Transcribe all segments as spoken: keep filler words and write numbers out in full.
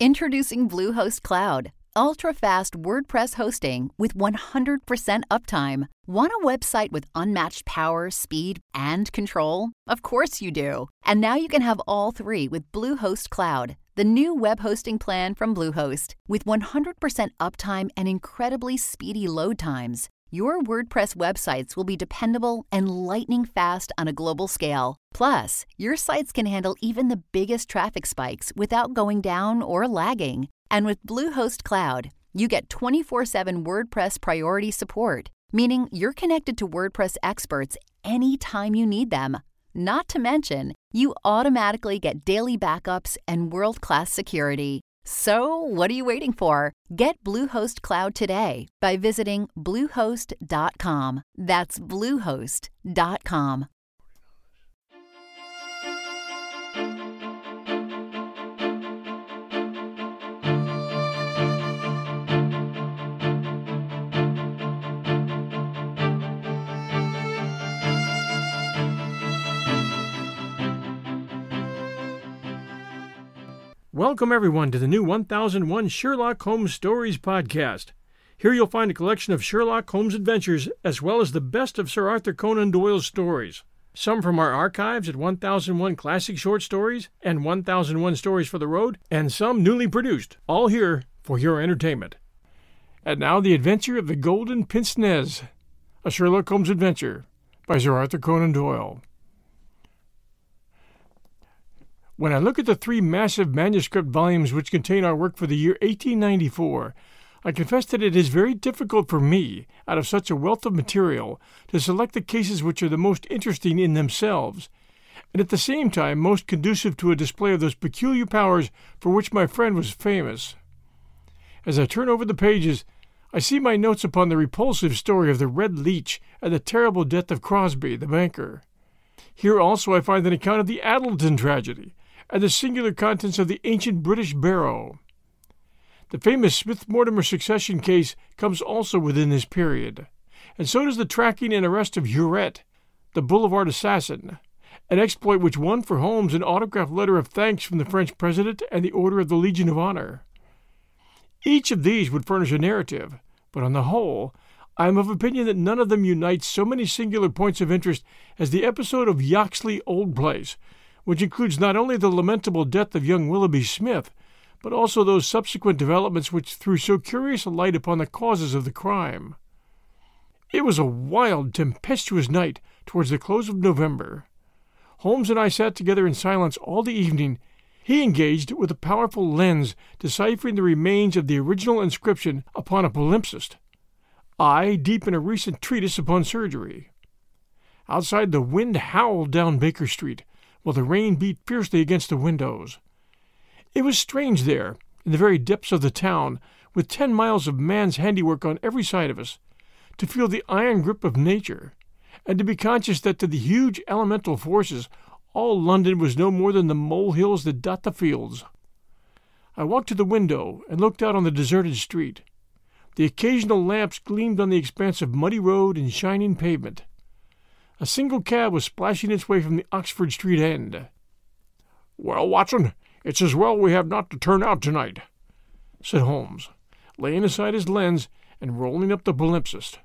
Introducing Bluehost Cloud, ultra-fast WordPress hosting with one hundred percent uptime. Want a website with unmatched power, speed, and control? Of course you do. And now you can have all three with Bluehost Cloud, the new web hosting plan from Bluehost. With one hundred percent uptime and incredibly speedy load times, your WordPress websites will be dependable and lightning fast on a global scale. Plus, your sites can handle even the biggest traffic spikes without going down or lagging. And with Bluehost Cloud, you get twenty-four seven WordPress priority support, meaning you're connected to WordPress experts anytime you need them. Not to mention, you automatically get daily backups and world-class security. So, what are you waiting for? Get Bluehost Cloud today by visiting bluehost dot com. That's bluehost dot com. Welcome, everyone, to the new one thousand one Sherlock Holmes Stories podcast. Here you'll find a collection of Sherlock Holmes adventures, as well as the best of Sir Arthur Conan Doyle's stories. Some from our archives at one thousand one Classic Short Stories and one thousand one Stories for the Road, and some newly produced, all here for your entertainment. And now, The Adventure of the Golden Pince Nez, a Sherlock Holmes adventure by Sir Arthur Conan Doyle. When I look at the three massive manuscript volumes which contain our work for the year eighteen ninety-four, I confess that it is very difficult for me, out of such a wealth of material, to select the cases which are the most interesting in themselves, and at the same time most conducive to a display of those peculiar powers for which my friend was famous. As I turn over the pages, I see my notes upon the repulsive story of the Red Leech and the terrible death of Crosby, the banker. Here also I find an account of the Addleton tragedy, and the singular contents of the ancient British barrow. The famous Smith-Mortimer succession case comes also within this period, and so does the tracking and arrest of Huret, the Boulevard assassin, an exploit which won for Holmes an autographed letter of thanks from the French president and the Order of the Legion of Honor. Each of these would furnish a narrative, but on the whole, I am of opinion that none of them unites so many singular points of interest as the episode of Yoxley Old Place, which includes not only the lamentable death of young Willoughby Smith, but also those subsequent developments which threw so curious a light upon the causes of the crime. It was a wild, tempestuous night towards the close of November. Holmes and I sat together in silence all the evening, he engaged with a powerful lens deciphering the remains of the original inscription upon a palimpsest, I deep in a recent treatise upon surgery. Outside, the wind howled down Baker Street, while the rain beat fiercely against the windows. It was strange there, in the very depths of the town, with ten miles of man's handiwork on every side of us, to feel the iron grip of nature, and to be conscious that to the huge elemental forces all London was no more than the molehills that dot the fields. I walked to the window and looked out on the deserted street. The occasional lamps gleamed on the expanse of muddy road and shining pavement. A single cab was splashing its way from the Oxford Street end. "Well, Watson, it's as well we have not to turn out tonight," said Holmes, laying aside his lens and rolling up the palimpsest.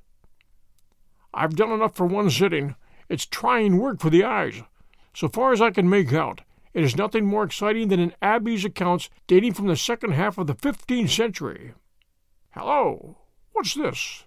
"I've done enough for one sitting. It's trying work for the eyes. So far as I can make out, it is nothing more exciting than an abbey's accounts dating from the second half of the fifteenth century. Hello! What's this?"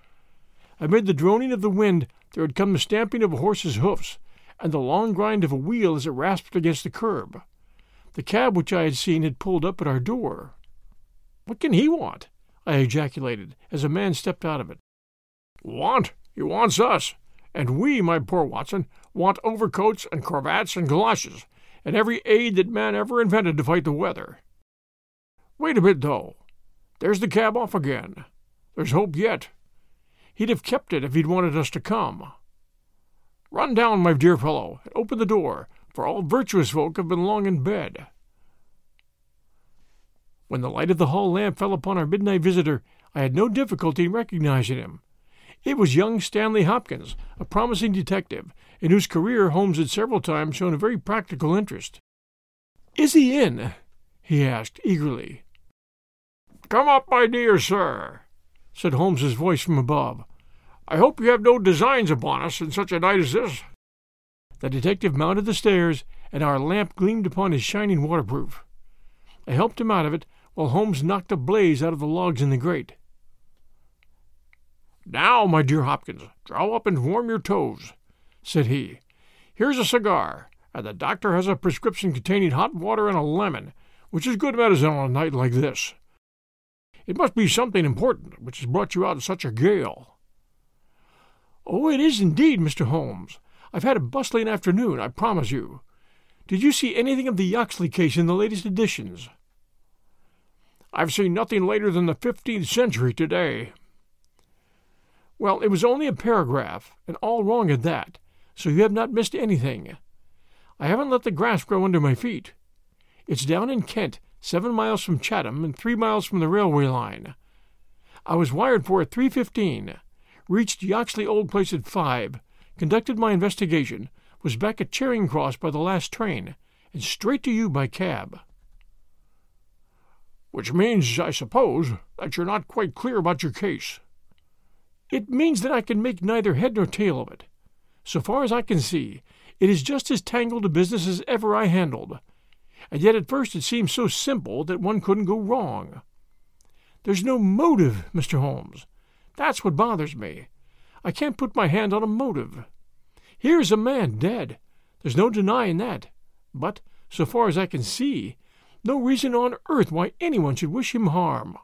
Amid the droning of the wind, there had come the stamping of a horse's hoofs, and the long grind of a wheel as it rasped against the curb. The cab which I had seen had pulled up at our door. "What can he want?" I ejaculated, as a man stepped out of it. "Want? He wants us. And we, my poor Watson, want overcoats and cravats and galoshes, and every aid that man ever invented to fight the weather. Wait a bit, though. There's the cab off again. There's hope yet. He'd have kept it if he'd wanted us to come. Run down, my dear fellow, and open the door, for all virtuous folk have been long in bed." When the light of the hall lamp fell upon our midnight visitor, I had no difficulty in recognizing him. It was young Stanley Hopkins, a promising detective, in whose career Holmes had several times shown a very practical interest. "Is he in?" he asked eagerly. "Come up, my dear sir," said Holmes's voice from above. "I hope you have no designs upon us in such a night as this." The detective mounted the stairs, and our lamp gleamed upon his shining waterproof. I helped him out of it, while Holmes knocked a blaze out of the logs in the grate. "Now, my dear Hopkins, draw up and warm your toes," said he. "Here's a cigar, and the doctor has a prescription containing hot water and a lemon, which is good medicine on a night like this. It must be something important which has brought you out in such a gale." "Oh, it is indeed, Mister Holmes. I've had a bustling afternoon, I promise you. Did you see anything of the Yoxley case in the latest editions?" "I've seen nothing later than the fifteenth century today." "Well, it was only a paragraph, and all wrong at that, so you have not missed anything. I haven't let the grass grow under my feet. It's down in Kent, seven miles from Chatham and three miles from the railway line. I was wired for at three fifteen, reached Yoxley Old Place at five, conducted my investigation, was back at Charing Cross by the last train, and straight to you by cab." "Which means, I suppose, that you're not quite clear about your case." "It means that I can make neither head nor tail of it. So far as I can see, it is just as tangled a business as ever I handled, and yet at first it seemed so simple that one couldn't go wrong. There's no motive, Mister Holmes. That's what bothers me. I can't put my hand on a motive. Here's a man dead. There's no denying that. But, so far as I can see, no reason on earth why anyone should wish him harm."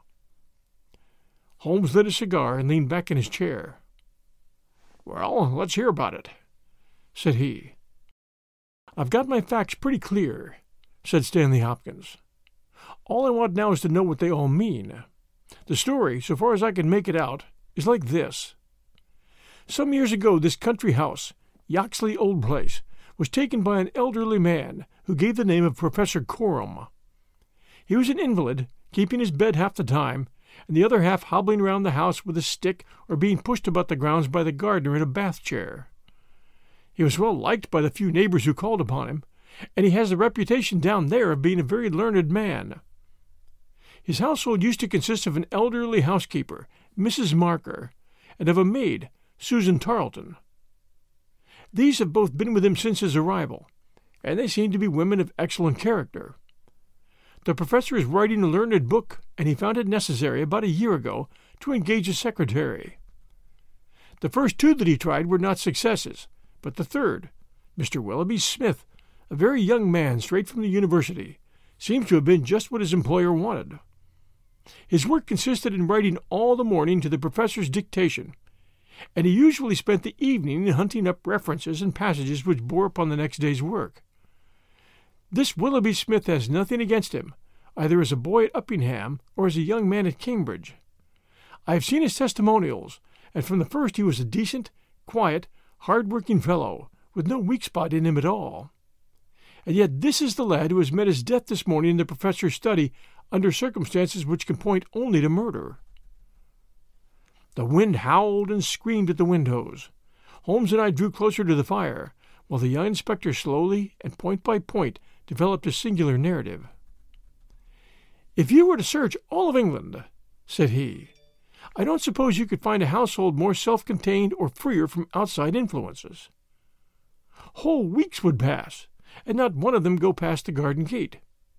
Holmes lit a cigar and leaned back in his chair. "Well, let's hear about it," said he. "I've got my facts pretty clear," said Stanley Hopkins. "All I want now is to know what they all mean. The story, so far as I can make it out, is like this. Some years ago this country house, Yoxley Old Place, was taken by an elderly man who gave the name of Professor Coram. He was an invalid, keeping his bed half the time, and the other half hobbling round the house with a stick or being pushed about the grounds by the gardener in a bath chair. He was well liked by the few neighbors who called upon him, and he has the reputation down there of being a very learned man. His household used to consist of an elderly housekeeper, Missus Marker, and of a maid, Susan Tarleton. These have both been with him since his arrival, and they seem to be women of excellent character. The professor is writing a learned book, and he found it necessary about a year ago to engage a secretary. The first two that he tried were not successes, but the third, Mister Willoughby Smith, a very young man straight from the university, seems to have been just what his employer wanted. His work consisted in writing all the morning to the professor's dictation, and he usually spent the evening in hunting up references and passages which bore upon the next day's work. This Willoughby Smith has nothing against him, either as a boy at Uppingham or as a young man at Cambridge. I have seen his testimonials, and from the first he was a decent, quiet, hard-working fellow, with no weak spot in him at all. And yet this is the lad who has met his death this morning in the professor's study under circumstances which can point only to murder. The wind howled and screamed at the windows. Holmes and I drew closer to the fire, while the young inspector slowly and point by point developed a singular narrative. "If you were to search all of England," said he, "I don't suppose you could find a household more self-contained or freer from outside influences. Whole weeks would pass, and not one of them go past the garden gate.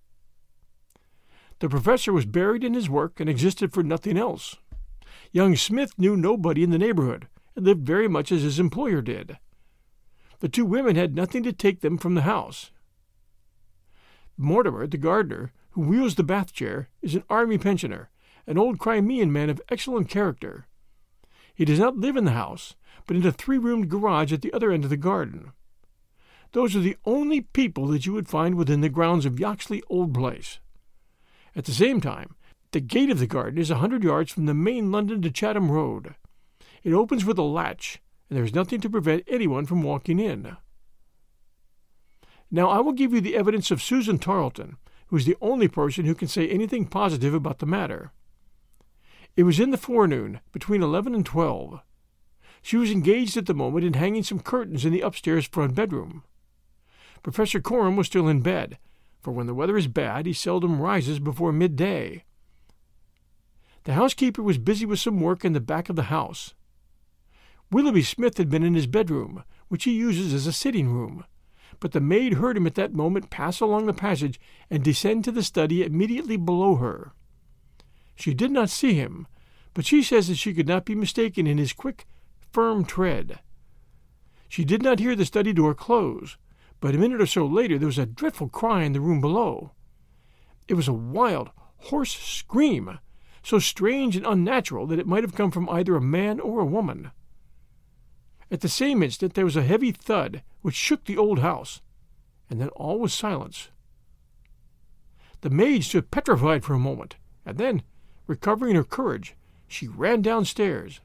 The professor was buried in his work and existed for nothing else. Young Smith knew nobody in the neighborhood, and lived very much as his employer did. The two women had nothing to take them from the house. Mortimer, the gardener, who wheels the bath chair, is an army pensioner, an old Crimean man of excellent character. He does not live in the house, but in a three-roomed garage at the other end of the garden. Those are the only people that you would find within the grounds of Yoxley Old Place. At the same time, the gate of the garden is a hundred yards from the main London to Chatham Road. It opens with a latch, and there is nothing to prevent anyone from walking in. Now I will give you the evidence of Susan Tarleton, who is the only person who can say anything positive about the matter. It was in the forenoon, between eleven and twelve. She was engaged at the moment in hanging some curtains in the upstairs front bedroom. Professor Coram was still in bed, for when the weather is bad he seldom rises before midday. The housekeeper was busy with some work in the back of the house. Willoughby Smith had been in his bedroom, which he uses as a sitting room, but the maid heard him at that moment pass along the passage and descend to the study immediately below her. She did not see him, but she says that she could not be mistaken in his quick, firm tread. She did not hear the study door close, but a minute or so later there was a dreadful cry in the room below. It was a wild, hoarse scream, so strange and unnatural that it might have come from either a man or a woman. At the same instant there was a heavy thud which shook the old house, and then all was silence. The maid stood petrified for a moment, and then, recovering her courage, she ran downstairs.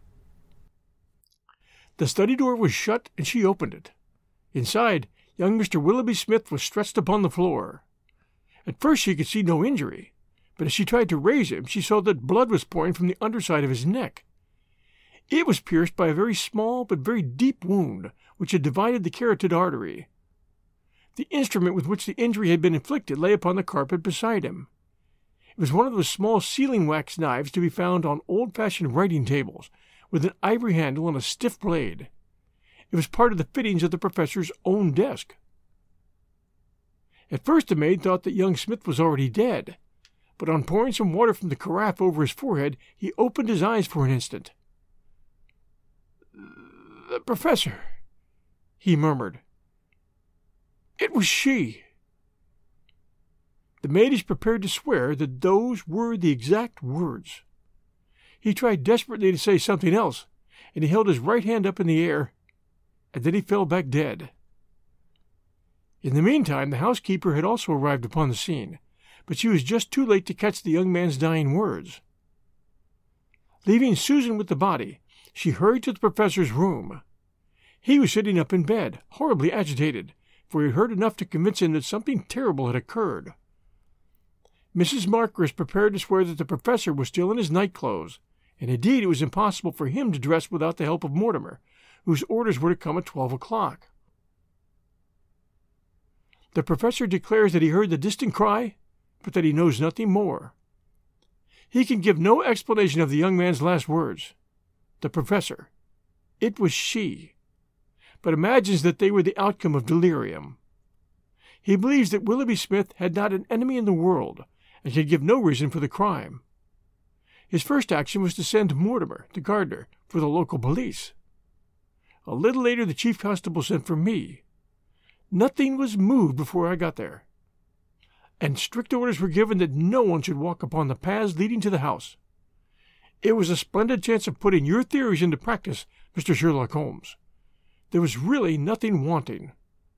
The study door was shut, and she opened it. Inside, young Mister Willoughby Smith was stretched upon the floor. At first she could see no injury, but as she tried to raise him, she saw that blood was pouring from the underside of his neck. It was pierced by a very small but very deep wound, which had divided the carotid artery. The instrument with which the injury had been inflicted lay upon the carpet beside him. It was one of those small sealing-wax knives to be found on old-fashioned writing tables, with an ivory handle and a stiff blade. It was part of the fittings of the professor's own desk. At first the maid thought that young Smith was already dead, but on pouring some water from the carafe over his forehead, he opened his eyes for an instant. "The professor," he murmured. "It was she." The maid is prepared to swear that those were the exact words. He tried desperately to say something else, and he held his right hand up in the air, and then he fell back dead. In the meantime, the housekeeper had also arrived upon the scene, but she was just too late to catch the young man's dying words. Leaving Susan with the body, she hurried to the professor's room. He was sitting up in bed, horribly agitated, for he had heard enough to convince him that something terrible had occurred. Missus Marker is prepared to swear that the professor was still in his night-clothes, and indeed it was impossible for him to dress without the help of Mortimer, whose orders were to come at twelve o'clock. The professor declares that he heard the distant cry, but that he knows nothing more. He can give no explanation of the young man's last words. The professor, it was she, but imagines that they were the outcome of delirium. He believes that Willoughby Smith had not an enemy in the world, and can give no reason for the crime. His first action was to send Mortimer, the gardener, for the local police. A little later the chief constable sent for me. Nothing was moved before I got there, and strict orders were given that no one should walk upon the paths leading to the house. It was a splendid chance of putting your theories into practice, Mister Sherlock Holmes. There was really nothing wanting.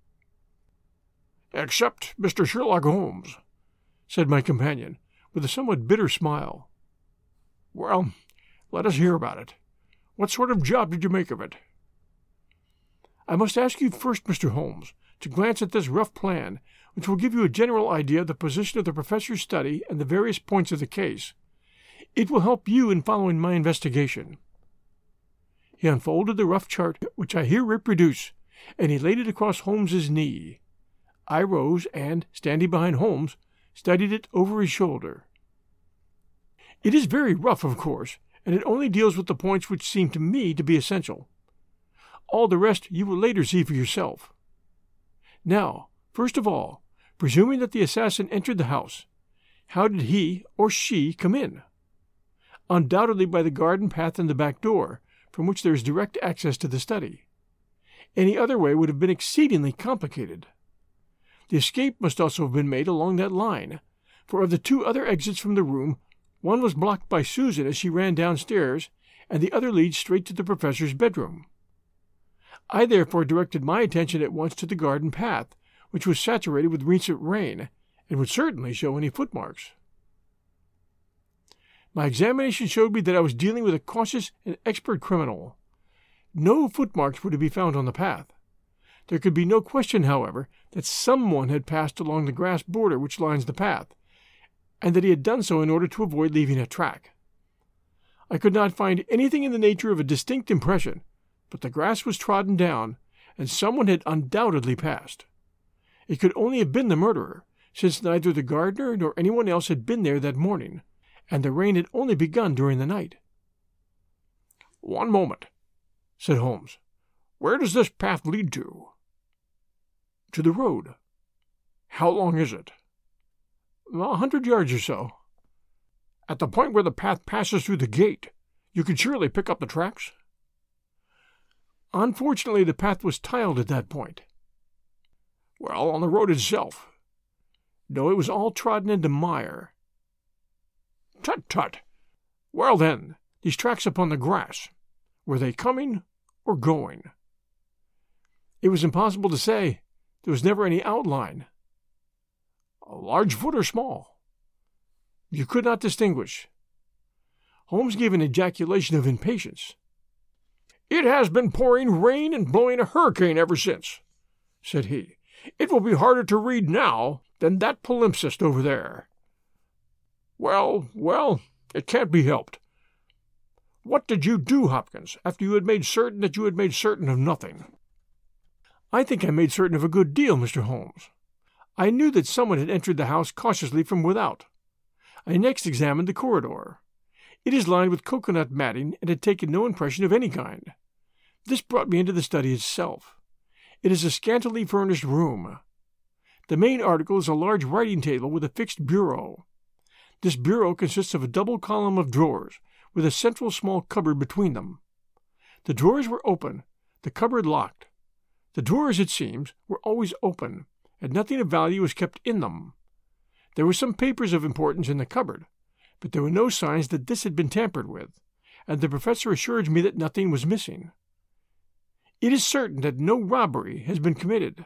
"Except Mister Sherlock Holmes," said my companion, with a somewhat bitter smile. "Well, let us hear about it. What sort of job did you make of it?" "I must ask you first, Mister Holmes, to glance at this rough plan, which will give you a general idea of the position of the professor's study and the various points of the case. It will help you in following my investigation." He unfolded the rough chart, which I here reproduce, and he laid it across Holmes's knee. I rose and, standing behind Holmes, studied it over his shoulder. It is very rough, of course, and it only deals with the points which seem to me to be essential. All the rest you will later see for yourself. Now, first of all, presuming that the assassin entered the house, how did he or she come in? Undoubtedly by the garden path and the back door, from which there is direct access to the study. Any other way would have been exceedingly complicated. The escape must also have been made along that line, for of the two other exits from the room, one was blocked by Susan as she ran downstairs, and the other leads straight to the professor's bedroom. I therefore directed my attention at once to the garden path, which was saturated with recent rain, and would certainly show any footmarks. My examination showed me that I was dealing with a cautious and expert criminal. No footmarks were to be found on the path. There could be no question, however, that someone had passed along the grass border which lines the path, and that he had done so in order to avoid leaving a track. I could not find anything in the nature of a distinct impression, but the grass was trodden down, and someone had undoubtedly passed. It could only have been the murderer, since neither the gardener nor anyone else had been there that morning, and the rain had only begun during the night. "One moment," said Holmes. "Where does this path lead to?" "To the road." "How long is it?" "A hundred yards or so." "At the point where the path passes through the gate, you can surely pick up the tracks?" "Unfortunately, the path was tiled at that point." "Well, on the road itself?" "No, it was all trodden into mire." "Tut, tut! Well, then, these tracks upon the grass, were they coming or going?" "It was impossible to say. There was never any outline." "A large foot or small?" "You could not distinguish." Holmes gave an ejaculation of impatience. "It has been pouring rain and blowing a hurricane ever since," said he. "It will be harder to read now than that palimpsest over there. Well, well, it can't be helped. What did you do, Hopkins, after you had made certain that you had made certain of nothing?" "I think I made certain of a good deal, Mister Holmes. I knew that someone had entered the house cautiously from without. I next examined the corridor. It is lined with cocoanut matting and had taken no impression of any kind. This brought me into the study itself. It is a scantily furnished room. The main article is a large writing table with a fixed bureau. This bureau consists of a double column of drawers, with a central small cupboard between them. The drawers were open, the cupboard locked. The drawers, it seems, were always open, and nothing of value was kept in them. There were some papers of importance in the cupboard, but there were no signs that this had been tampered with, and the professor assured me that nothing was missing. It is certain that no robbery has been committed.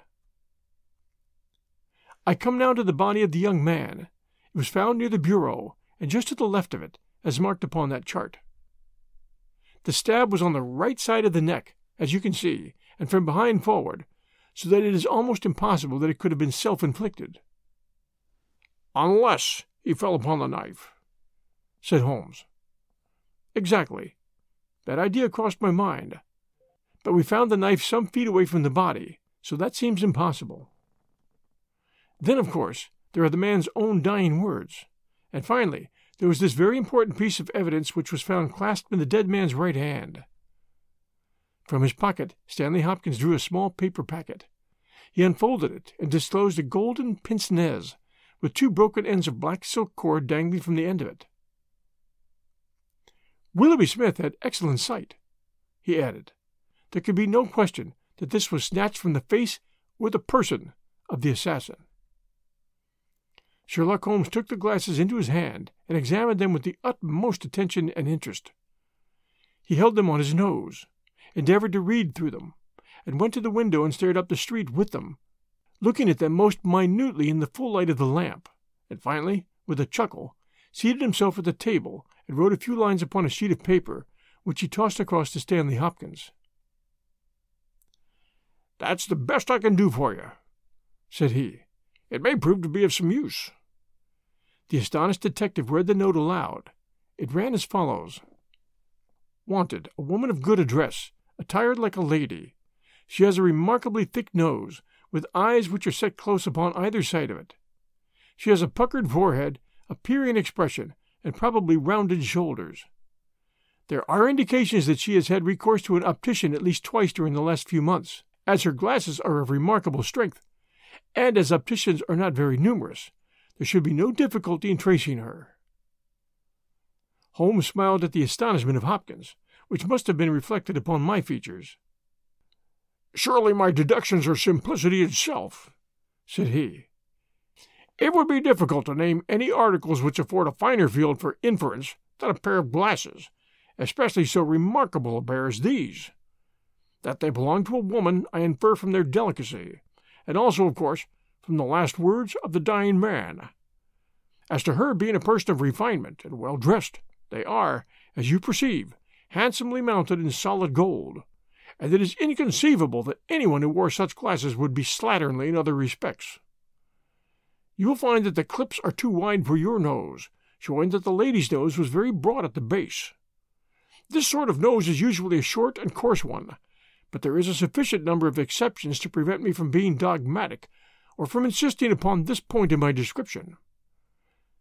I come now to the body of the young man. It was found near the bureau, and just to the left of it, as marked upon that chart. The stab was on the right side of the neck, as you can see, and from behind forward, so that it is almost impossible that it could have been self-inflicted." "Unless he fell upon the knife," said Holmes. "Exactly. That idea crossed my mind. But we found the knife some feet away from the body, so that seems impossible. Then, of course, there are the man's own dying words. And finally, there was this very important piece of evidence which was found clasped in the dead man's right hand." From his pocket, Stanley Hopkins drew a small paper packet. He unfolded it and disclosed a golden pince-nez with two broken ends of black silk cord dangling from the end of it. "Willoughby Smith had excellent sight," he added. "There could be no question that this was snatched from the face or the person of the assassin." Sherlock Holmes took the glasses into his hand and examined them with the utmost attention and interest. He held them on his nose, endeavored to read through them, and went to the window and stared up the street with them, looking at them most minutely in the full light of the lamp, and finally, with a chuckle, seated himself at the table and wrote a few lines upon a sheet of paper, which he tossed across to Stanley Hopkins. "That's the best I can do for you," said he. "It may prove to be of some use." The astonished detective read the note aloud. It ran as follows: "Wanted, a woman of good address, attired like a lady. She has a remarkably thick nose, with eyes which are set close upon either side of it. She has a puckered forehead, a peering expression, and probably rounded shoulders. There are indications that she has had recourse to an optician at least twice during the last few months, as her glasses are of remarkable strength, and as opticians are not very numerous, there should be no difficulty in tracing her." Holmes smiled at the astonishment of Hopkins, which must have been reflected upon my features. "Surely my deductions are simplicity itself," said he. "It would be difficult to name any articles which afford a finer field for inference than a pair of glasses, especially so remarkable a pair as these. That they belong to a woman I infer from their delicacy, and also, of course, from the last words of the dying man. As to her being a person of refinement and well-dressed, they are, as you perceive, handsomely mounted in solid gold, and it is inconceivable that anyone who wore such glasses would be slatternly in other respects. You will find that the clips are too wide for your nose, showing that the lady's nose was very broad at the base. This sort of nose is usually a short and coarse one, but there is a sufficient number of exceptions to prevent me from being dogmatic, or from insisting upon this point in my description.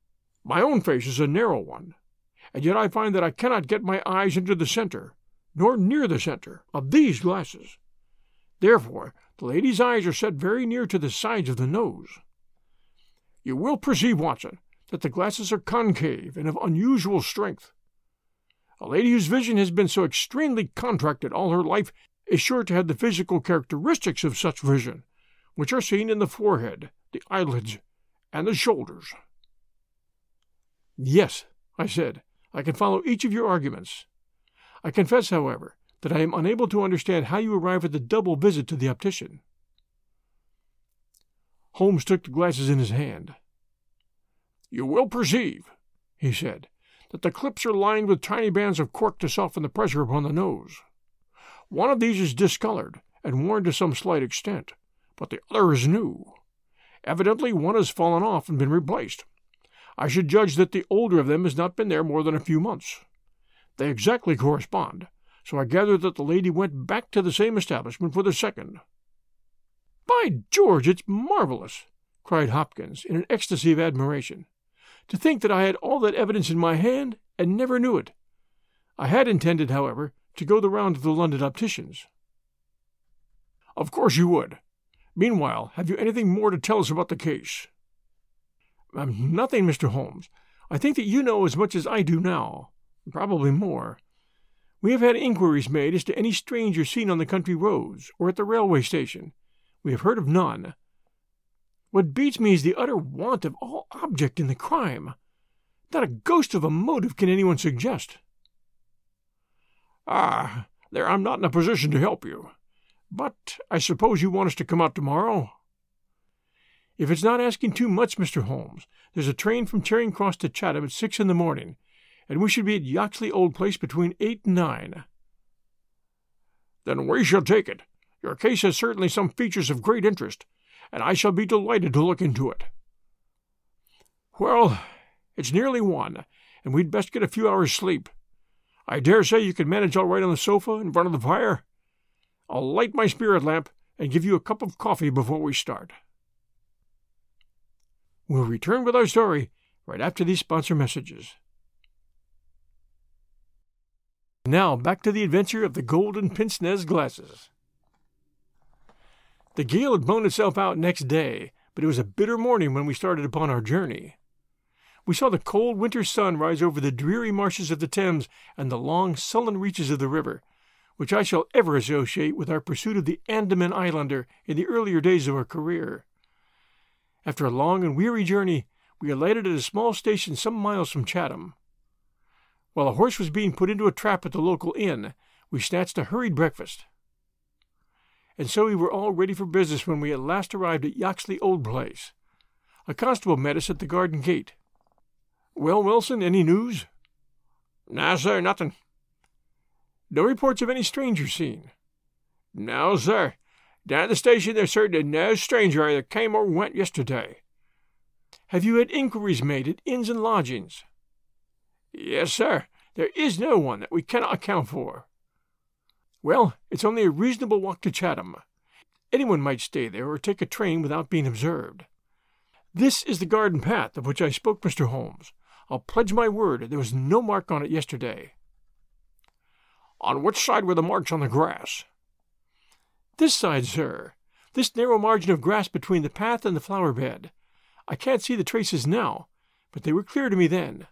My own face is a narrow one, and yet I find that I cannot get my eyes into the center, nor near the center, of these glasses. Therefore, the lady's eyes are set very near to the sides of the nose. You will perceive, Watson, that the glasses are concave and of unusual strength. A lady whose vision has been so extremely contracted all her life is sure to have the physical characteristics of such vision, which are seen in the forehead, the eyelids, and the shoulders. Yes, I said, I can follow each of your arguments. I confess, however, that I am unable to understand how you arrive at the double visit to the optician. Holmes took the glasses in his hand. You will perceive, he said, that the clips are lined with tiny bands of cork to soften the pressure upon the nose. One of these is discolored and worn to some slight extent, but the other is new. Evidently one has fallen off and been replaced. I should judge that the older of them has not been there more than a few months. They exactly correspond, so I gather that the lady went back to the same establishment for the second. By George, it's marvelous, cried Hopkins in an ecstasy of admiration. To think that I had all that evidence in my hand and never knew it. I had intended, however, to go the round of the London opticians. Of course you would. Meanwhile, have you anything more to tell us about the case? Um, nothing, Mister Holmes. I think that you know as much as I do now, probably more. We have had inquiries made as to any stranger seen on the country roads or at the railway station. We have heard of none. What beats me is the utter want of all object in the crime. Not a ghost of a motive can anyone suggest. Ah, there I'm not in a position to help you. But I suppose you want us to come out tomorrow? If it's not asking too much, Mister Holmes, there's a train from Charing Cross to Chatham at six in the morning, and we should be at Yoxley Old Place between eight and nine. Then we shall take it. Your case has certainly some features of great interest, and I shall be delighted to look into it. Well, it's nearly one, and we'd best get a few hours' sleep. I dare say you can manage all right on the sofa in front of the fire. I'll light my spirit lamp and give you a cup of coffee before we start. We'll return with our story right after these sponsor messages. Now back to the adventure of the golden pince-nez glasses. The gale had blown itself out next day, but it was a bitter morning when we started upon our journey. We saw the cold winter sun rise over the dreary marshes of the Thames and the long, sullen reaches of the river, which I shall ever associate with our pursuit of the Andaman Islander in the earlier days of our career. After a long and weary journey, we alighted at a small station some miles from Chatham. While a horse was being put into a trap at the local inn, we snatched a hurried breakfast. And so we were all ready for business when we at last arrived at Yoxley Old Place. A constable met us at the garden gate. Well, Wilson, any news? No, sir, nothing. No reports of any stranger seen? No, sir. Down at the station there's certainly no stranger either came or went yesterday. Have you had inquiries made at inns and lodgings? Yes, sir. There is no one that we cannot account for. Well, it's only a reasonable walk to Chatham. Anyone might stay there or take a train without being observed. This is the garden path of which I spoke, Mister Holmes. I'll pledge my word there was no mark on it yesterday. On which side were the marks on the grass? This side, sir. This narrow margin of grass between the path and the flower bed. I can't see the traces now, but they were clear to me then.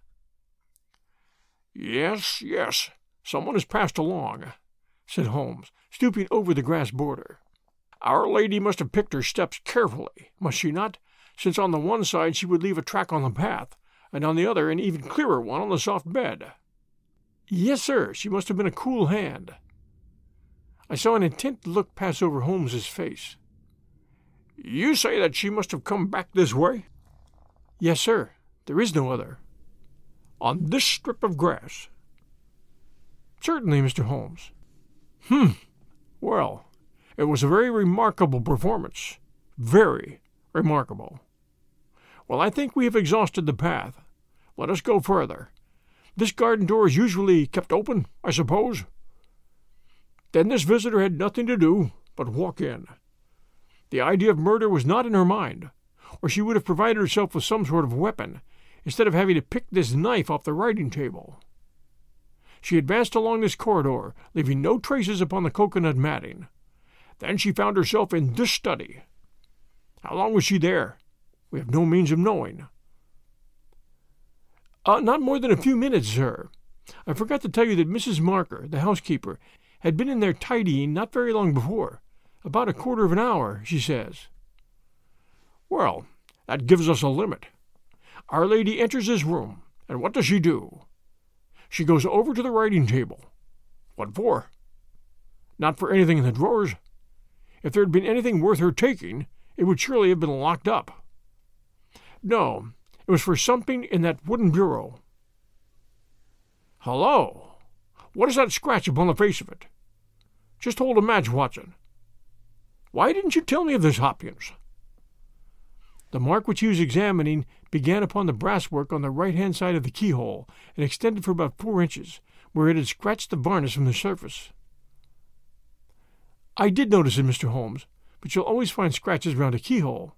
Yes, yes, someone has passed along, said Holmes, stooping over the grass border. Our lady must have picked her steps carefully, must she not, since on the one side she would leave a track on the path, and on the other an even clearer one on the soft bed. Yes, sir, she must have been a cool hand. I saw an intent look pass over Holmes's face. You say that she must have come back this way? Yes, sir. There is no other. On this strip of grass? Certainly, Mister Holmes. Hmm. Well, it was a very remarkable performance. Very remarkable. Well, I think we have exhausted the path. Let us go further. This garden door is usually kept open, I suppose? Then this visitor had nothing to do but walk in. The idea of murder was not in her mind, or she would have provided herself with some sort of weapon, instead of having to pick this knife off the writing table. She advanced along this corridor, leaving no traces upon the coconut matting. Then she found herself in this study. How long was she there? We have no means of knowing. Uh, not more than a few minutes, sir. I forgot to tell you that Missus Marker, the housekeeper, had been in there tidying not very long before. About a quarter of an hour, she says. Well, that gives us a limit. Our lady enters this room, and what does she do? She goes over to the writing table. What for? Not for anything in the drawers. If there had been anything worth her taking, it would surely have been locked up. No, it was for something in that wooden bureau. Hello! What is that scratch upon the face of it? Just hold a match, Watson. Why didn't you tell me of this, Hopkins? The mark which he was examining began upon the brasswork on the right-hand side of the keyhole and extended for about four inches, where it had scratched the varnish from the surface. I did notice it, Mister Holmes, but you'll always find scratches round a keyhole.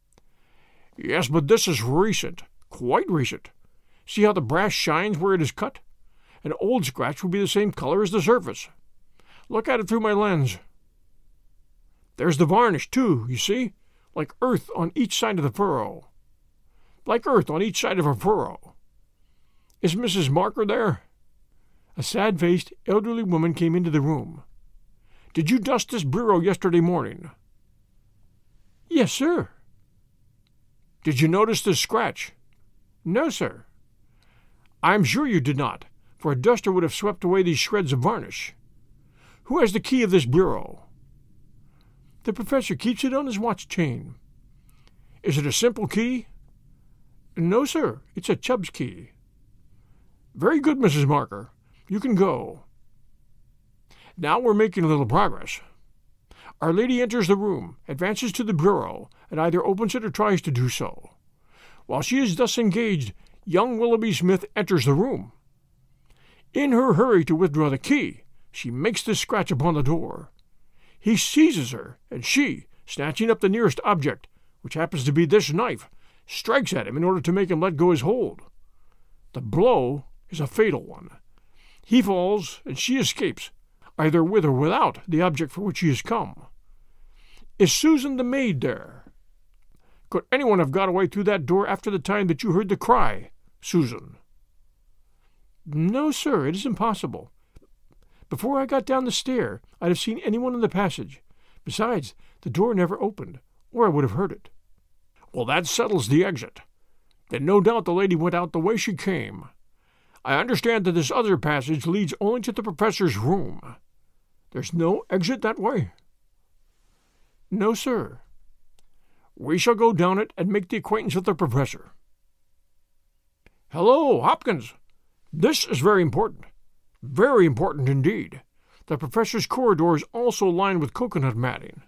Yes, but this is recent, quite recent. See how the brass shines where it is cut? An old scratch will be the same color as the surface. Look at it through my lens. There's the varnish, too, you see, like earth on each side of the furrow. Like earth on each side of a furrow. Is Missus Marker there? A sad-faced, elderly woman came into the room. Did you dust this bureau yesterday morning? Yes, sir. Did you notice this scratch? No, sir. I'm sure you did not, for a duster would have swept away these shreds of varnish. Who has the key of this bureau? The professor keeps it on his watch chain. Is it a simple key? No, sir. It's a Chubb's key. Very good, Missus Marker. You can go. Now we're making a little progress. Our lady enters the room, advances to the bureau, and either opens it or tries to do so. While she is thus engaged, young Willoughby Smith enters the room. In her hurry to withdraw the key, she makes this scratch upon the door. He seizes her, and she, snatching up the nearest object, which happens to be this knife, strikes at him in order to make him let go his hold. The blow is a fatal one. He falls, and she escapes, either with or without the object for which she has come. Is Susan the maid there? Could anyone have got away through that door after the time that you heard the cry, Susan? No, sir, it is impossible. Before I got down the stair, I'd have seen anyone in the passage. Besides, the door never opened, or I would have heard it. Well, that settles the exit. Then no doubt the lady went out the way she came. I understand that this other passage leads only to the professor's room. There's no exit that way? No, sir. We shall go down it and make the acquaintance of the professor. Hello, Hopkins. This is very important. Very important indeed. The professor's corridor is also lined with coconut matting.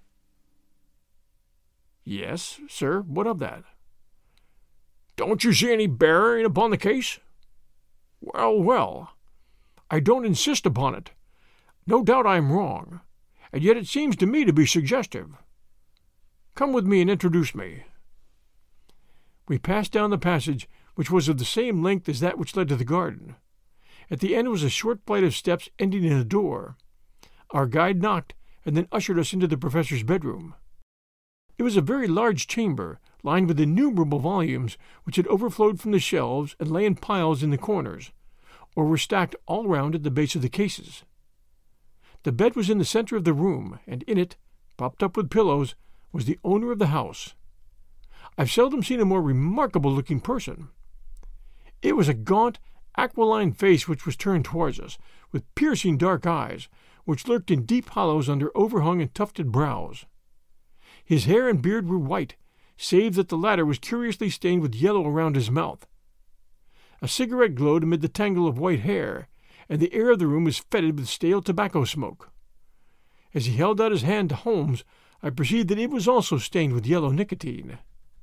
Yes, sir. What of that? Don't you see any bearing upon the case? Well, well. I don't insist upon it. No doubt I am wrong, and yet it seems to me to be suggestive. Come with me and introduce me. We passed down the passage, which was of the same length as that which led to the garden. At the end was a short flight of steps ending in a door. Our guide knocked, and then ushered us into the professor's bedroom. It was a very large chamber, lined with innumerable volumes, which had overflowed from the shelves and lay in piles in the corners, or were stacked all round at the base of the cases. The bed was in the center of the room, and in it, propped up with pillows, was the owner of the house. I've seldom seen a more remarkable-looking person. It was a gaunt, aquiline face which was turned towards us, with piercing dark eyes, which lurked in deep hollows under overhung and tufted brows. His hair and beard were white, save that the latter was curiously stained with yellow around his mouth. A cigarette glowed amid the tangle of white hair, and the air of the room was fetid with stale tobacco smoke. As he held out his hand to Holmes, I perceived that it was also stained with yellow nicotine.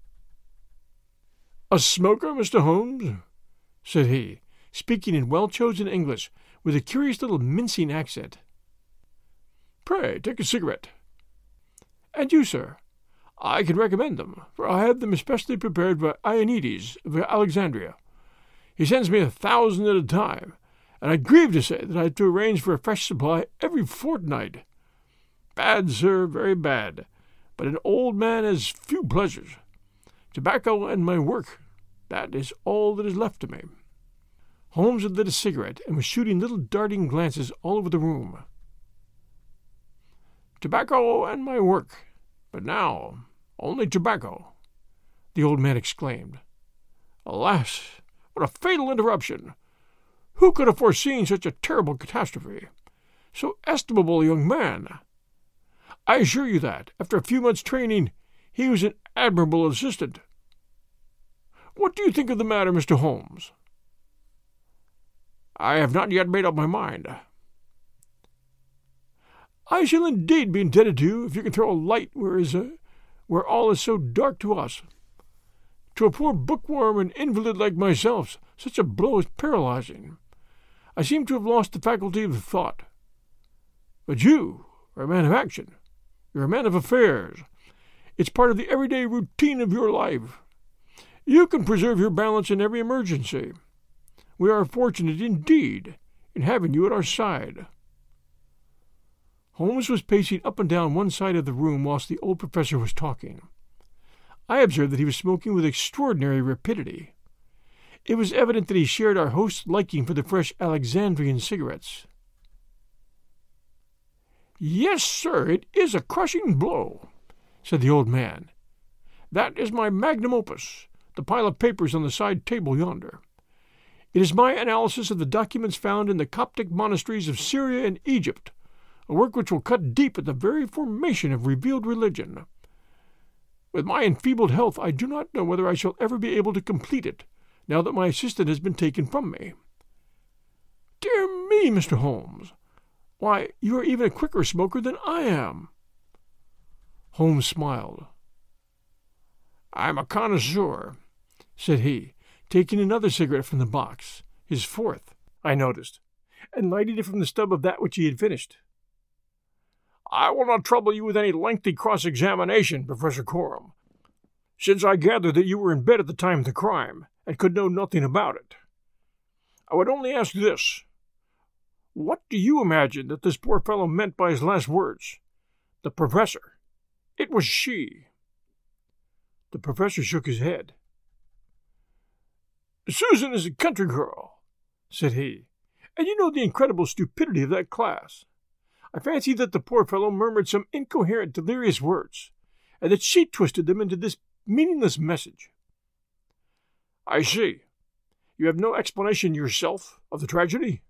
"A smoker, Mister Holmes?" said he, speaking in well-chosen English, with a curious little mincing accent. "Pray, take a cigarette." "And you, sir? I can recommend them, for I have them especially prepared by Ionides of Alexandria. He sends me a thousand at a time, and I grieve to say that I have to arrange for a fresh supply every fortnight. Bad, sir, very bad, but an old man has few pleasures. Tobacco and my work, that is all that is left to me." Holmes had lit a cigarette and was shooting little darting glances all over the room. "Tobacco and my work, but now only tobacco," the old man exclaimed. "Alas, what a fatal interruption! Who could have foreseen such a terrible catastrophe? So estimable a young man! I assure you that, after a few months' training, he was an admirable assistant. What do you think of the matter, Mister Holmes?" "I have not yet made up my mind." "I shall indeed be indebted to you if you can throw a light where, is a, where all is so dark to us. To a poor bookworm and invalid like myself, such a blow is paralyzing. I seem to have lost the faculty of thought. But you are a man of action. You're a man of affairs. It's part of the everyday routine of your life. You can preserve your balance in every emergency. We are fortunate indeed in having you at our side." Holmes was pacing up and down one side of the room whilst the old professor was talking. I observed that he was smoking with extraordinary rapidity. It was evident that he shared our host's liking for the fresh Alexandrian cigarettes. "Yes, sir, it is a crushing blow," said the old man. "That is my magnum opus, the pile of papers on the side table yonder. It is my analysis of the documents found in the Coptic monasteries of Syria and Egypt, a work which will cut deep at the very formation of revealed religion. With my enfeebled health, I do not know whether I shall ever be able to complete it, now that my assistant has been taken from me." "Dear me, Mister Holmes! Why, you are even a quicker smoker than I am." Holmes smiled. "I'm a connoisseur," said he, taking another cigarette from the box, his fourth, I noticed, and lighting it from the stub of that which he had finished. "I will not trouble you with any lengthy cross-examination, Professor Coram, since I gather that you were in bed at the time of the crime, and could know nothing about it. I would only ask this. What do you imagine that this poor fellow meant by his last words? The professor. It was she." The professor shook his head. "Susan is a country girl," said he, "and you know the incredible stupidity of that class. I fancy that the poor fellow murmured some incoherent, delirious words, and that she twisted them into this meaningless message." "I see. You have no explanation yourself of the tragedy?"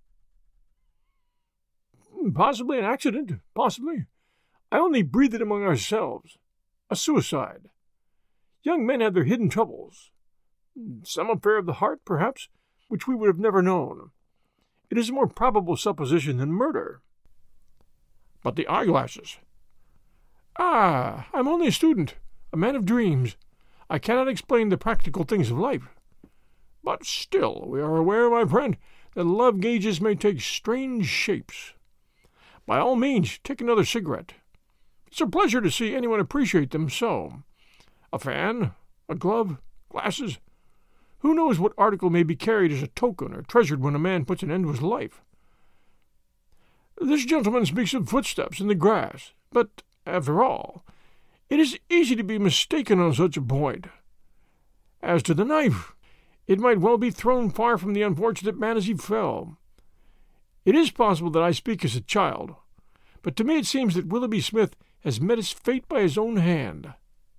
"Possibly an accident, possibly. I only breathe it among ourselves. A suicide. Young men have their hidden troubles. Some affair of the heart, perhaps, which we would have never known. It is a more probable supposition than murder." "But the eyeglasses?" "Ah, I'm only a student, a man of dreams. I cannot explain the practical things of life. But still, we are aware, my friend, that love gauges may take strange shapes. By all means, take another cigarette. It's a pleasure to see anyone appreciate them so. A fan, a glove, glasses. Who knows what article may be carried as a token or treasured when a man puts an end to his life? This gentleman speaks of footsteps in the grass, but, after all, it is easy to be mistaken on such a point. As to the knife, it might well be thrown far from the unfortunate man as he fell. It is possible that I speak as a child, but to me it seems that Willoughby Smith has met his fate by his own hand."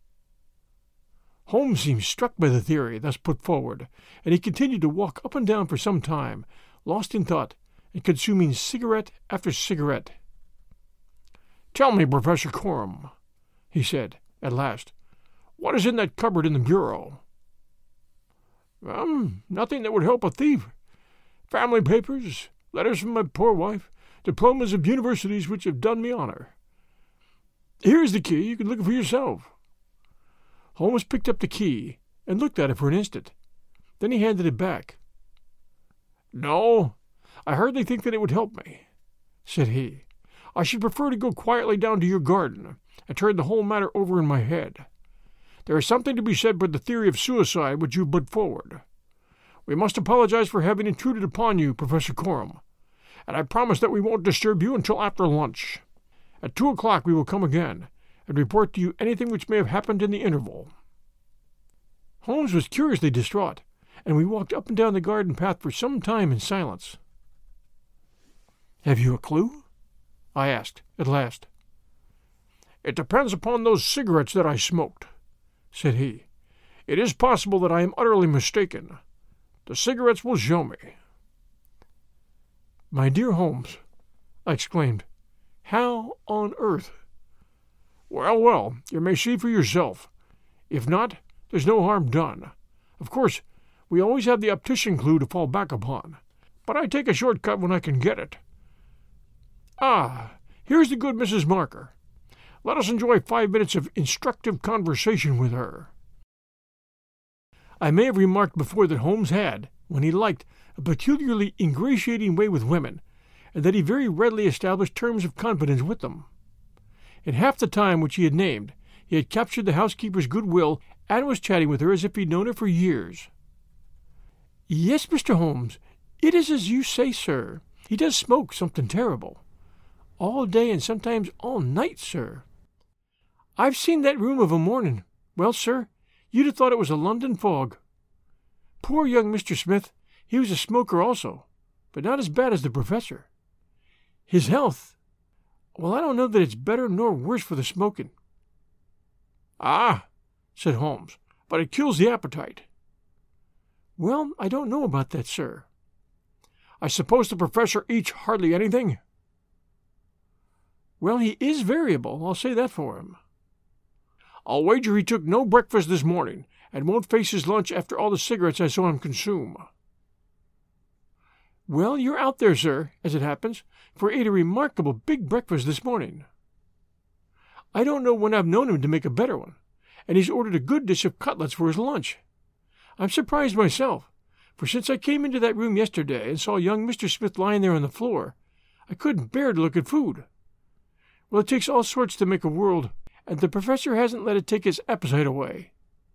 Holmes seemed struck by the theory thus put forward, and he continued to walk up and down for some time, lost in thought, and consuming cigarette after cigarette. "Tell me, Professor Coram," he said, at last, "what is in that cupboard in the bureau?" Um, nothing that would help a thief. Family papers, letters from my poor wife, diplomas of universities which have done me honor. Here is the key. You can look for yourself." Holmes picked up the key and looked at it for an instant. Then he handed it back. "No, I hardly think that it would help me," said he. "I should prefer to go quietly down to your garden and turn the whole matter over in my head. there is something to be said for the theory of suicide which you put forward. We must apologize for having intruded upon you, Professor Coram, and I promise that we won't disturb you until after lunch. At two o'clock we will come again, and report to you anything which may have happened in the interval." Holmes was curiously distraught, and we walked up and down the garden path for some time in silence. "Have you a clue?" I asked, at last. "It depends upon those cigarettes that I smoked," said he. "It is possible that I am utterly mistaken. The cigarettes will show me." "My dear Holmes," I exclaimed, "how on earth—" "Well, well, you may see for yourself. If not, there's no harm done. Of course, we always have the optician clue to fall back upon, but I take a short cut when I can get it. Ah, here's the good Missus Marker. Let us enjoy five minutes of instructive conversation with her." I may have remarked before that Holmes had, when he liked, a peculiarly ingratiating way with women, and that he very readily established terms of confidence with them. In half the time which he had named, he had captured the housekeeper's good will and was chatting with her as if he had known her for years. "Yes, Mister Holmes, it is as you say, sir. He does smoke something terrible. All day and sometimes all night, sir. I've seen that room of a morning. Well, sir, you'd have thought it was a London fog. Poor young Mister Smith, he was a smoker also, but not as bad as the professor. His health, well, I don't know that it's better nor worse for the smoking." "Ah," said Holmes, "but it kills the appetite." "Well, I don't know about that, sir." "I suppose the professor eats hardly anything?" "Well, he is variable, I'll say that for him." "I'll wager he took no breakfast this morning, and won't face his lunch after all the cigarettes I saw him consume." "Well, you're out there, sir, as it happens, for he ate a remarkable big breakfast this morning. I don't know when I've known him to make a better one, and he's ordered a good dish of cutlets for his lunch. I'm surprised myself, for since I came into that room yesterday and saw young Mister Smith lying there on the floor, I couldn't bear to look at food. Well, it takes all sorts to make a world, and the professor hasn't let it take his appetite away."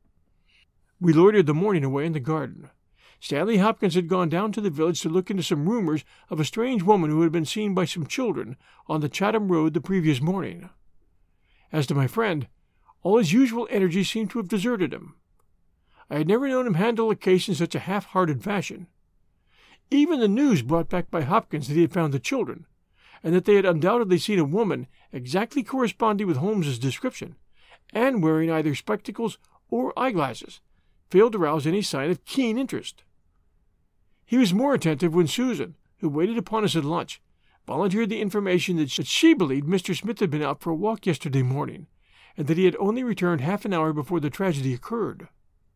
We loitered the morning away in the garden. Stanley Hopkins had gone down to the village to look into some rumors of a strange woman who had been seen by some children on the Chatham Road the previous morning. As to my friend, all his usual energy seemed to have deserted him. I had never known him handle a case in such a half-hearted fashion. Even the news brought back by Hopkins that he had found the children, and that they had undoubtedly seen a woman exactly corresponding with Holmes's description, and wearing either spectacles or eyeglasses, failed to rouse any sign of keen interest. He was more attentive when Susan, who waited upon us at lunch, volunteered the information that she believed Mister Smith had been out for a walk yesterday morning, and that he had only returned half an hour before the tragedy occurred.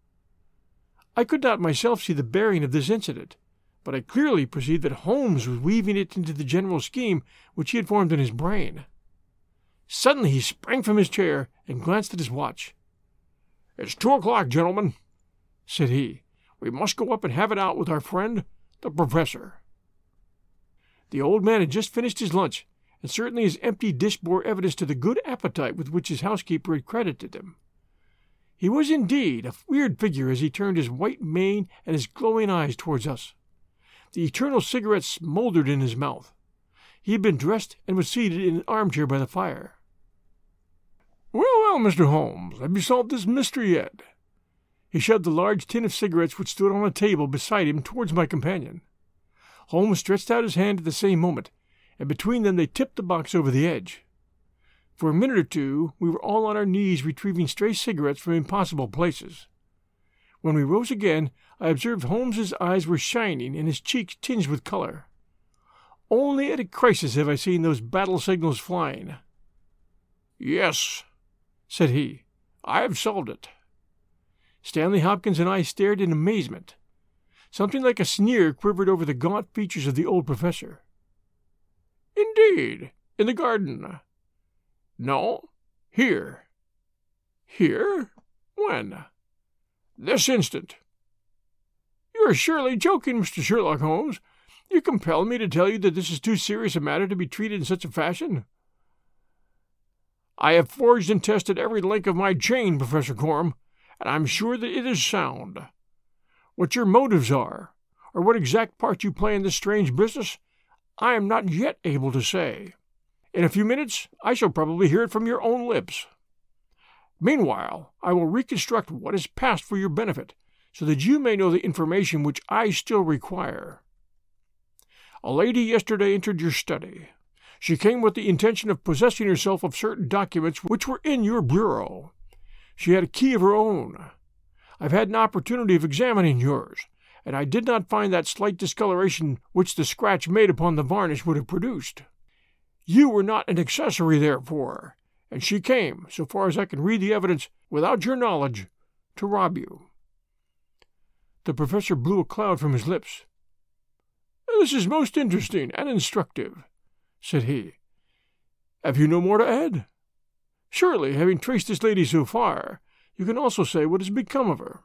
I could not myself see the bearing of this incident, but I clearly perceived that Holmes was weaving it into the general scheme which he had formed in his brain. Suddenly he sprang from his chair and glanced at his watch. "It's two o'clock, gentlemen," said he. "We must go up and have it out with our friend, the professor." The old man had just finished his lunch, and certainly his empty dish bore evidence to the good appetite with which his housekeeper had credited him. He was indeed a weird figure as he turned his white mane and his glowing eyes towards us. The eternal cigarette smouldered in his mouth. He had been dressed and was seated in an armchair by the fire. "Well, well, Mister Holmes, have you solved this mystery yet?" He shoved the large tin of cigarettes which stood on a table beside him towards my companion. Holmes stretched out his hand at the same moment, and between them they tipped the box over the edge. For a minute or two we were all on our knees retrieving stray cigarettes from impossible places. When we rose again, I observed Holmes's eyes were shining and his cheeks tinged with color. Only at a crisis have I seen those battle signals flying. "Yes," said he, "I have solved it." Stanley Hopkins and I stared in amazement. Something like a sneer quivered over the gaunt features of the old professor. "Indeed, in the garden?" "No, here." "Here? When?" "This instant." "You are surely joking, Mister Sherlock Holmes. You compel me to tell you that this is too serious a matter to be treated in such a fashion." I have forged and tested every link of my chain, Professor Coram, and I'm sure that it is sound. What your motives are, or what exact part you play in this strange business, I am not yet able to say. In a few minutes, I shall probably hear it from your own lips. Meanwhile, I will reconstruct what has passed for your benefit, so that you may know the information which I still require. A lady yesterday entered your study. She came with the intention of possessing herself of certain documents which were in your bureau. She had a key of her own. I've had an opportunity of examining yours, and I did not find that slight discoloration which the scratch made upon the varnish would have produced. You were not an accessory, therefore, and she came, so far as I can read the evidence, without your knowledge, to rob you. The professor blew a cloud from his lips. This is most interesting and instructive, said he. Have you no more to add? Surely, having traced this lady so far, you can also say what has become of her.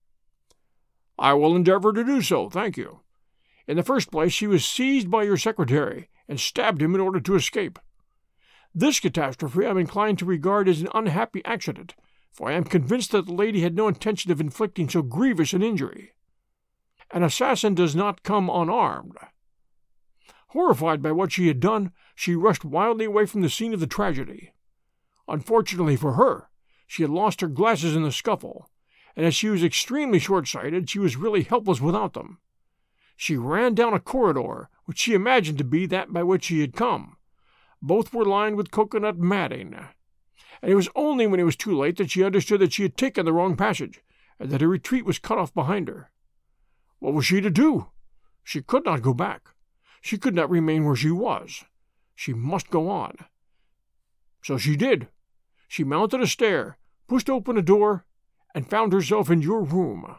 I will endeavor to do so, thank you. In the first place, she was seized by your secretary and stabbed him in order to escape. This catastrophe I am inclined to regard as an unhappy accident, for I am convinced that the lady had no intention of inflicting so grievous an injury. An assassin does not come unarmed. Horrified by what she had done, she rushed wildly away from the scene of the tragedy. Unfortunately for her, she had lost her glasses in the scuffle, and as she was extremely short-sighted, she was really helpless without them. She ran down a corridor, which she imagined to be that by which she had come. Both were lined with cocoanut matting, and it was only when it was too late that she understood that she had taken the wrong passage, and that her retreat was cut off behind her. What was she to do? She could not go back. She could not remain where she was. She must go on. So she did. She mounted a stair, pushed open a door, and found herself in your room.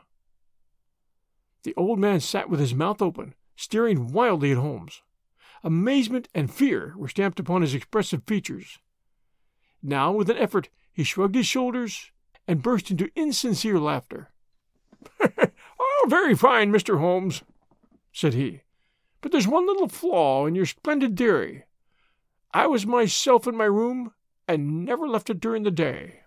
The old man sat with his mouth open, staring wildly at Holmes. Amazement and fear were stamped upon his expressive features. Now, with an effort, he shrugged his shoulders and burst into insincere laughter. "Oh, very fine, Mister Holmes," said he. "But there's one little flaw in your splendid theory. I was myself in my room and never left it during the day."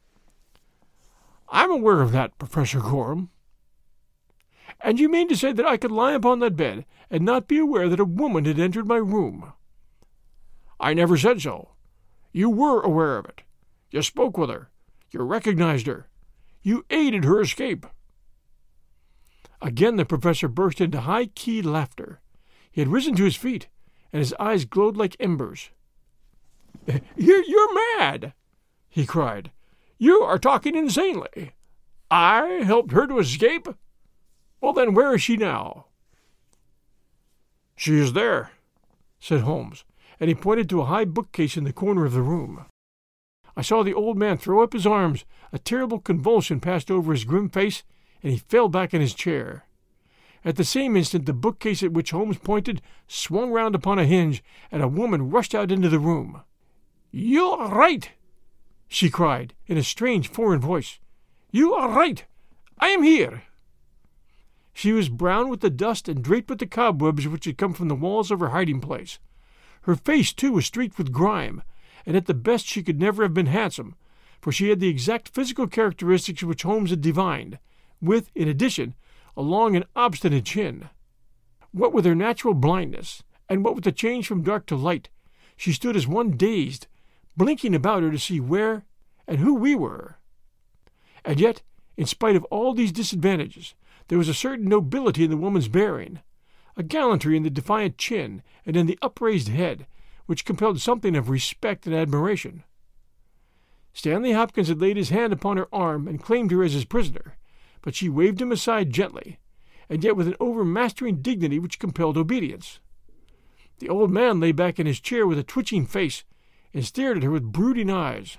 "I'm aware of that, Professor Coram." "And you mean to say that I could lie upon that bed and not be aware that a woman had entered my room?" "I never said so. You were aware of it. You spoke with her. You recognized her. You aided her escape." Again the professor burst into high-keyed laughter. He had risen to his feet, and his eyes glowed like embers. You're, you're mad!" he cried. "You are talking insanely. I helped her to escape? Well, then, where is she now?" "She is there," said Holmes, and he pointed to a high bookcase in the corner of the room. I saw the old man throw up his arms. A terrible convulsion passed over his grim face, and he fell back in his chair. At the same instant, the bookcase at which Holmes pointed swung round upon a hinge, and a woman rushed out into the room. "You are right," she cried, in a strange foreign voice. "You are right. I am here." She was brown with the dust and draped with the cobwebs which had come from the walls of her hiding-place. Her face, too, was streaked with grime, and at the best she could never have been handsome, for she had the exact physical characteristics which Holmes had divined, with, in addition, a long and obstinate chin. What with her natural blindness, and what with the change from dark to light, she stood as one dazed, blinking about her to see where and who we were. And yet, in spite of all these disadvantages, there was a certain nobility in the woman's bearing, a gallantry in the defiant chin and in the upraised head, which compelled something of respect and admiration. Stanley Hopkins had laid his hand upon her arm and claimed her as his prisoner, but she waved him aside gently, and yet with an overmastering dignity which compelled obedience. The old man lay back in his chair with a twitching face, and stared at her with brooding eyes.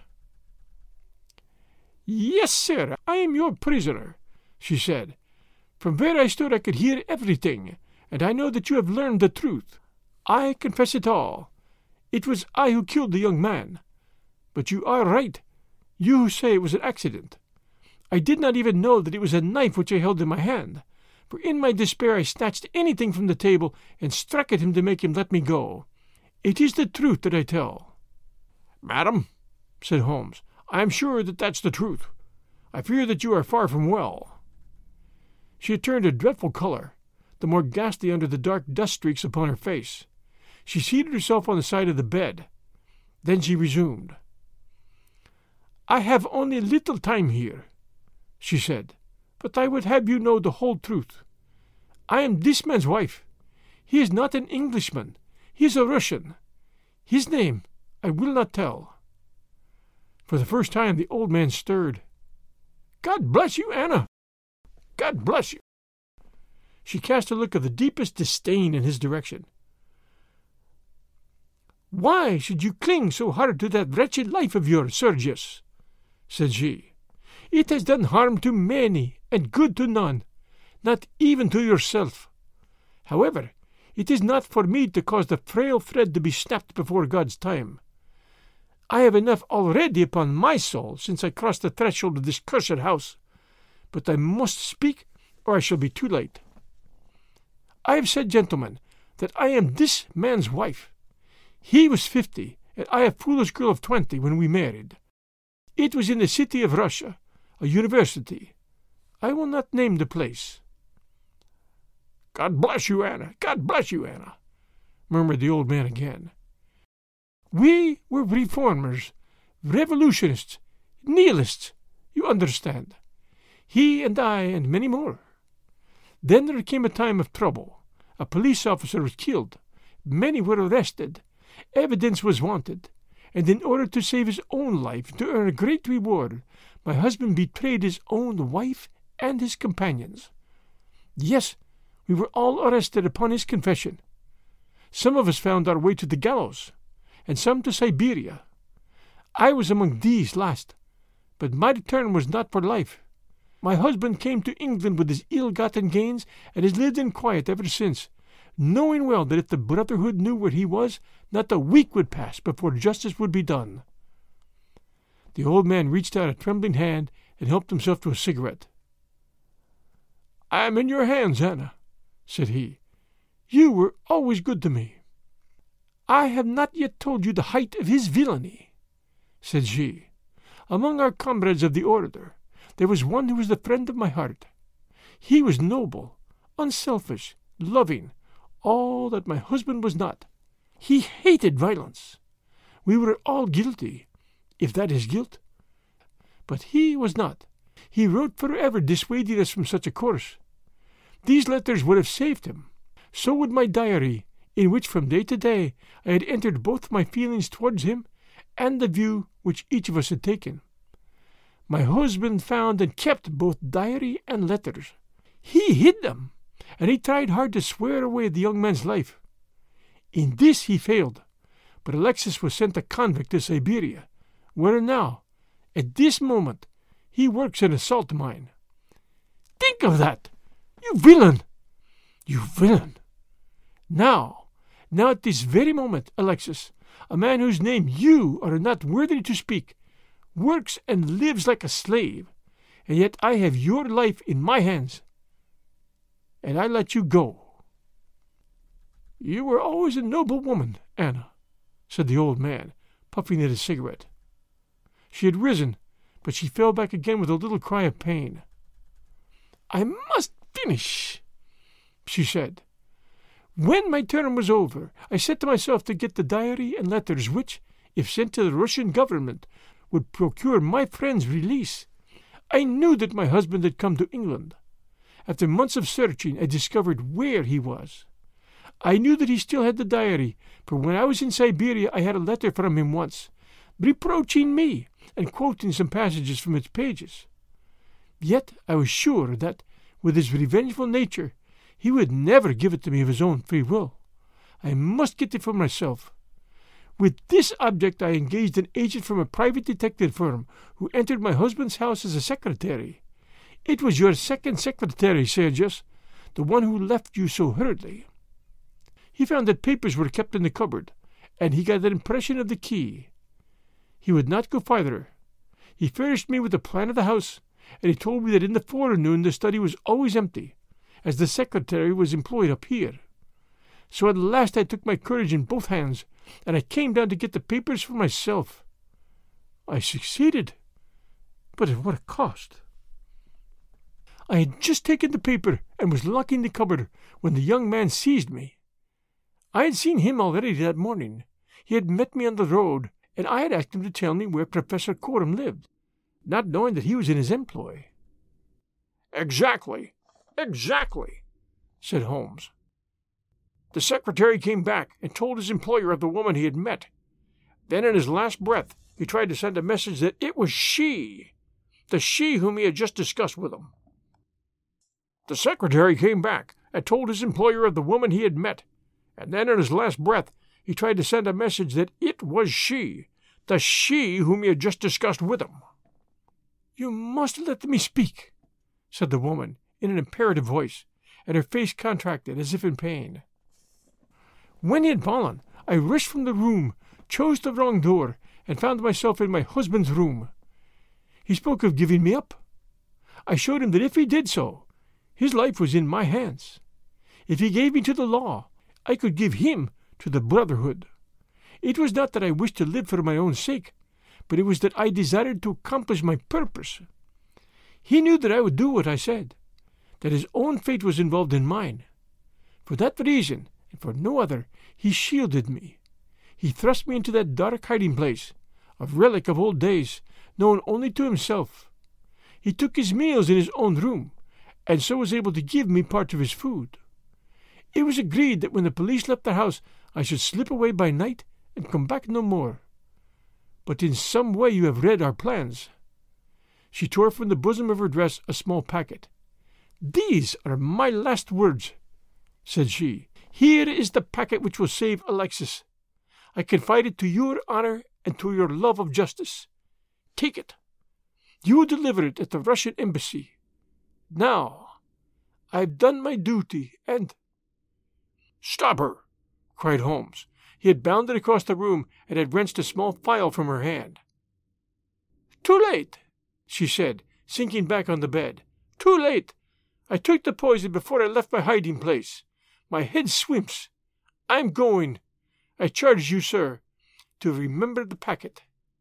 "Yes, sir, I am your prisoner," she said. "From where I stood I could hear everything, and I know that you have learned the truth. I confess it all. It was I who killed the young man. But you are right, you who say it was an accident. I did not even know that it was a knife which I held in my hand, for in my despair I snatched anything from the table and struck at him to make him let me go. It is the truth that I tell." "Madam," said Holmes. "I am sure that that's the truth. I fear that you are far from well." She had turned a dreadful colour, the more ghastly under the dark dust streaks upon her face. She seated herself on the side of the bed. Then she resumed. "I have only little time here," she said, "but I would have you know the whole truth. I am this man's wife. He is not an Englishman. He is a Russian. His name I will not tell." For the first time the old man stirred. "God bless you, Anna! God bless you!" She cast a look of the deepest disdain in his direction. "Why should you cling so hard to that wretched life of yours, Sergius?" said she. "It has done harm to many and good to none, not even to yourself. However, it is not for me to cause the frail thread to be snapped before God's time. I have enough already upon my soul since I crossed the threshold of this cursed house, but I must speak or I shall be too late. I have said, gentlemen, that I am this man's wife. He was fifty, and I a foolish girl of twenty when we married. It was in the city of Russia, a university. I will not name the place." "God bless you, Anna! God bless you, Anna!" murmured the old man again. "We were reformers, revolutionists, nihilists, you understand. He and I and many more. Then there came a time of trouble. A police officer was killed. Many were arrested. Evidence was wanted. And in order to save his own life, to earn a great reward, my husband betrayed his own wife and his companions. Yes, we were all arrested upon his confession. Some of us found our way to the gallows, and some to Siberia. I was among these last, but my return was not for life. My husband came to England with his ill-gotten gains, and has lived in quiet ever since, knowing well that if the Brotherhood knew where he was, not a week would pass before justice would be done." The old man reached out a trembling hand and helped himself to a cigarette. "I am in your hands, Anna," said he. "You were always good to me." "I have not yet told you the height of his villainy," said she. "Among our comrades of the order, there was one who was the friend of my heart. He was noble, unselfish, loving, all that my husband was not. He hated violence. We were all guilty, if that is guilt. But he was not. He wrote forever dissuading us from such a course. These letters would have saved him. So would my diary, in which from day to day I had entered both my feelings towards him and the view which each of us had taken. My husband found and kept both diary and letters. He hid them, and he tried hard to swear away the young man's life. In this he failed, but Alexis was sent a convict to Siberia, where now, at this moment, he works in a salt mine. Think of that! You villain! You villain! Now, now at this very moment, Alexis, a man whose name you are not worthy to speak, works and lives like a slave, and yet I have your life in my hands, and I let you go." "You were always a noble woman, Anna," said the old man, puffing at his cigarette. She had risen, but she fell back again with a little cry of pain. "I must finish," she said. "When my term was over, I set to myself to get the diary and letters which, if sent to the Russian government, would procure my friend's release. I knew that my husband had come to England. After months of searching, I discovered where he was. I knew that he still had the diary, for when I was in Siberia I had a letter from him once, reproaching me and quoting some passages from its pages. Yet I was sure that, with his revengeful nature, he would never give it to me of his own free will. I must get it for myself. With this object I engaged an agent from a private detective firm who entered my husband's house as a secretary. It was your second secretary, Sergius, the one who left you so hurriedly. He found that papers were kept in the cupboard, and he got an impression of the key. He would not go farther. He furnished me with a plan of the house, and he told me that in the forenoon the study was always empty, as the secretary was employed up here. So at last I took my courage in both hands, and I came down to get the papers for myself. I succeeded, but at what a cost! I had just taken the paper and was locking the cupboard when the young man seized me. I had seen him already that morning. He had met me on the road, and I had asked him to tell me where Professor Coram lived, not knowing that he was in his employ. "Exactly, exactly," said Holmes. "The secretary came back and told his employer of the woman he had met. Then in his last breath he tried to send a message that it was she, the she whom he had just discussed with him. The secretary came back and told his employer of the woman he had met, and then in his last breath he tried to send a message that it was she, the she whom he had just discussed with him." "You must let me speak," said the woman in an imperative voice, and her face contracted as if in pain. "When he had fallen, I rushed from the room, chose the wrong door, and found myself in my husband's room. He spoke of giving me up. I showed him that if he did so, his life was in my hands. If he gave me to the law, I could give him to the brotherhood. It was not that I wished to live for my own sake, but it was that I desired to accomplish my purpose. He knew that I would do what I said, that his own fate was involved in mine. For that reason, and for no other, he shielded me. He thrust me into that dark hiding-place, a relic of old days, known only to himself. He took his meals in his own room, and so was able to give me part of his food. It was agreed that when the police left the house, I should slip away by night and come back no more. But in some way you have read our plans." She tore from the bosom of her dress a small packet. "These are my last words," said she. "Here is the packet which will save Alexis. I confide it to your honor and to your love of justice. Take it. You will deliver it at the Russian embassy. Now, I have done my duty, and—" "Stop her!" cried Holmes. He had bounded across the room and had wrenched a small phial from her hand. "Too late," she said, sinking back on the bed. "Too late. I took the poison before I left my hiding-place. My head swims. I am going. I charge you, sir, to remember the packet."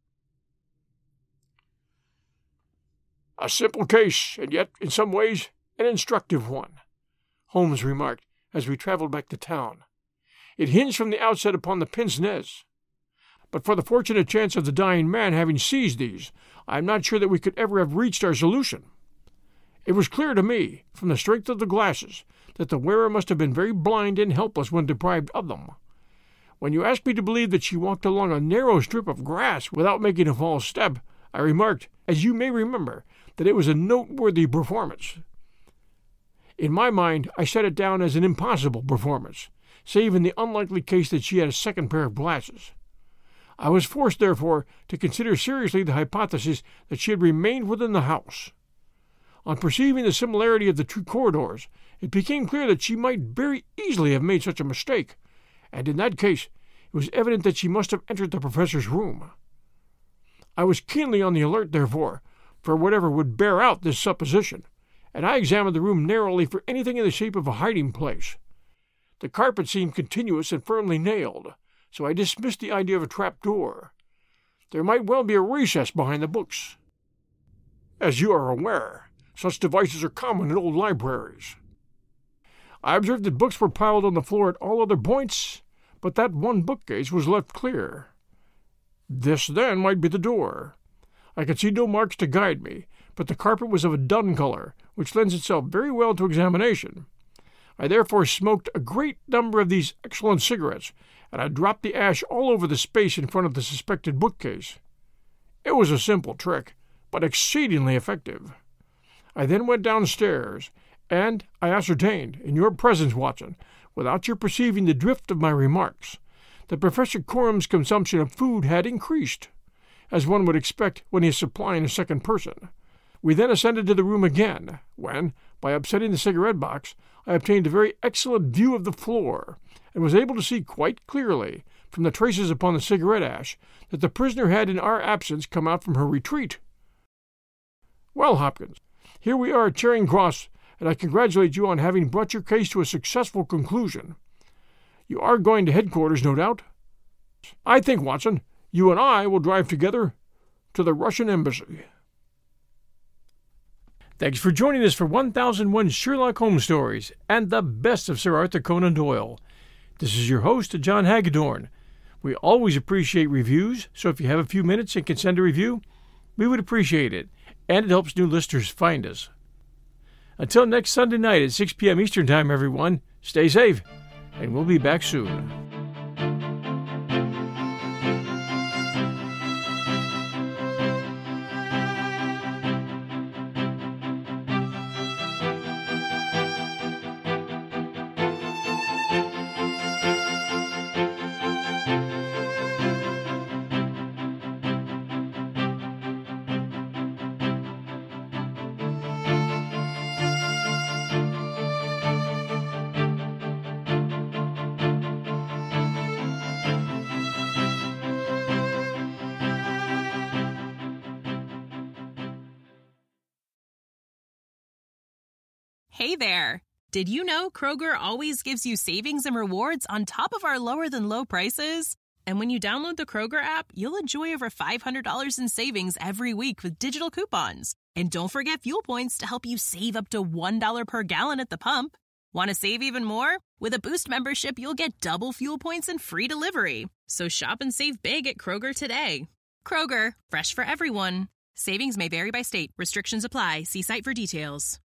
"A simple case, and yet, in some ways, an instructive one," Holmes remarked as we traveled back to town. "It hinged from the outset upon the pince-nez. But for the fortunate chance of the dying man having seized these, I am not sure that we could ever have reached our solution. It was clear to me, from the strength of the glasses, that the wearer must have been very blind and helpless when deprived of them. When you asked me to believe that she walked along a narrow strip of grass without making a false step, I remarked, as you may remember, that it was a noteworthy performance. In my mind, I set it down as an impossible performance, save in the unlikely case that she had a second pair of glasses. I was forced, therefore, to consider seriously the hypothesis that she had remained within the house. On perceiving the similarity of the two corridors, it became clear that she might very easily have made such a mistake, and in that case it was evident that she must have entered the professor's room. I was keenly on the alert, therefore, for whatever would bear out this supposition, and I examined the room narrowly for anything in the shape of a hiding-place. The carpet seemed continuous and firmly nailed, so I dismissed the idea of a trap-door. There might well be a recess behind the books. As you are aware, such devices are common in old libraries. I observed that books were piled on the floor at all other points, but that one bookcase was left clear. This, then, might be the door. I could see no marks to guide me, but the carpet was of a dun color, which lends itself very well to examination. I therefore smoked a great number of these excellent cigarettes, and I dropped the ash all over the space in front of the suspected bookcase. It was a simple trick, but exceedingly effective. I then went downstairs, and I ascertained, in your presence, Watson, without your perceiving the drift of my remarks, that Professor Coram's consumption of food had increased, as one would expect when he is supplying a second person. We then ascended to the room again, when, by upsetting the cigarette-box, I obtained a very excellent view of the floor, and was able to see quite clearly, from the traces upon the cigarette-ash, that the prisoner had in our absence come out from her retreat. Well, Hopkins, here we are at Charing Cross, and I congratulate you on having brought your case to a successful conclusion. You are going to headquarters, no doubt? I think, Watson, you and I will drive together to the Russian embassy. Thanks for joining us for one thousand one Sherlock Holmes stories and the best of Sir Arthur Conan Doyle. This is your host, John Hagedorn. We always appreciate reviews, so if you have a few minutes and can send a review, we would appreciate it, and it helps new listeners find us. Until next Sunday night at six p.m. Eastern Time, everyone, stay safe, and we'll be back soon. Hey there! Did you know Kroger always gives you savings and rewards on top of our lower-than-low prices? And when you download the Kroger app, you'll enjoy over five hundred dollars in savings every week with digital coupons. And don't forget fuel points to help you save up to one dollar per gallon at the pump. Want to save even more? With a Boost membership, you'll get double fuel points and free delivery. So shop and save big at Kroger today. Kroger, fresh for everyone. Savings may vary by state. Restrictions apply. See site for details.